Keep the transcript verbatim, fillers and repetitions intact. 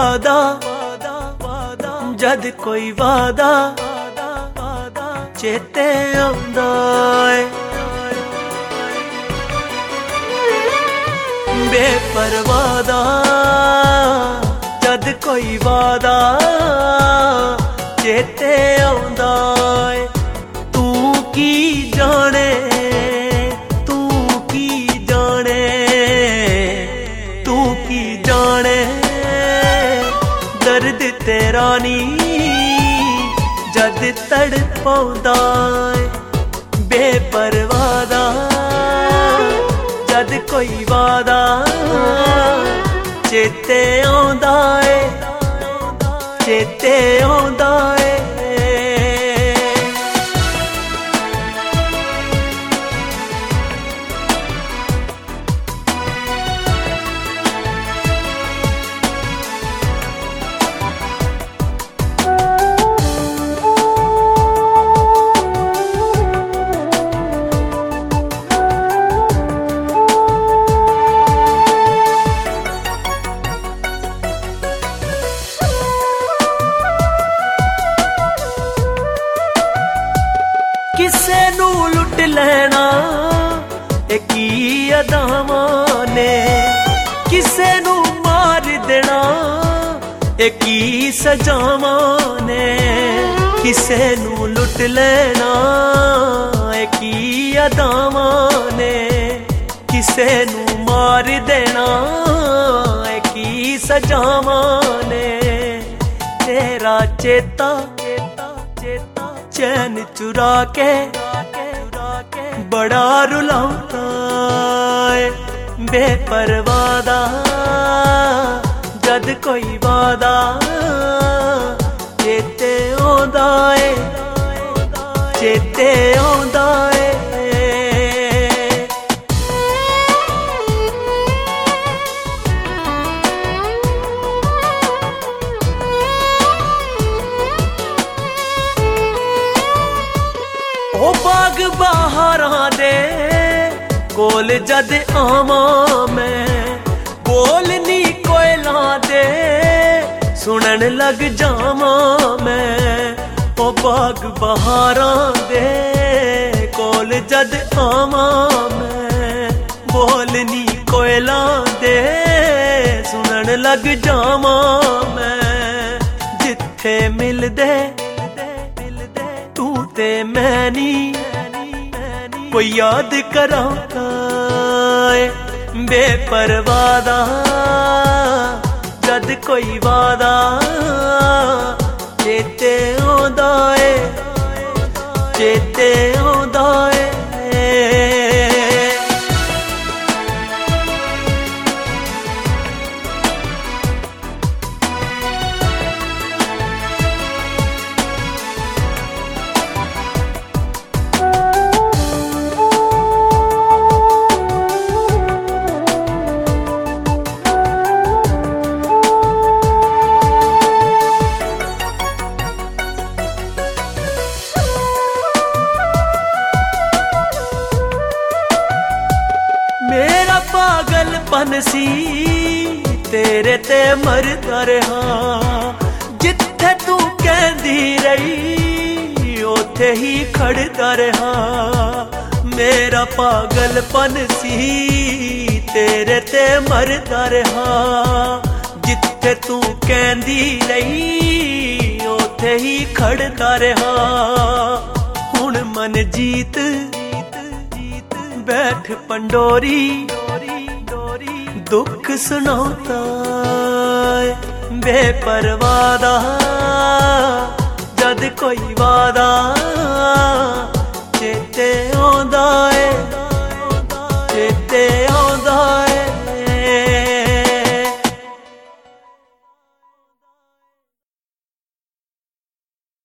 वादा जद कोई वादा चेते आंदा है। बेपरवाह जद कोई वादा चेते आंदा है। तू की जाने तू की जाने तू की जाने दर्द तेरा नी जद तड़पाउंदा है। बेपरवाह जद कोई वादा चेते आंदा है चेते आंदा है। किसे नू लुट लेना ए की अदावां ने, किसे नू मार देना ए की सजावां ने। किसे नू लुट लेना ए की अदावां ने, किसे नू मार देना ए की सजावां ने। तेरा चेता चैन चुरा के बड़ा रुलाता है। बेपरवाह जद कोई वादा चेते आंदा है चेते आंदा है। ओ बाग बहारां दे कोल जद आवां मैं, बोलनी कोयलां दे सुनन लग जावां मैं। ओ बाग बहारां दे कोल जद आवां मैं, बोलनी कोयलां दे सुनन लग जावां मैं। जिथे मिलदे ते मैं नी कोई याद करांदा है। बेपरवाह जद कोई वादा चेते आंदा है चेते आंदा है। मेरा पागलपन सी तेरे ते मरदा रहा, जिथे तू कहंदी रही उथे ही खड़दा रहा। मेरा पागलपन सी तेरे ते मरदा रहा, जिथे तू कहंदी रही उथे ही खड़दा रहा। हुण मन जीत बैठ पंडोरी दुख सुनाता है। बेपरवाह जद कोई वादा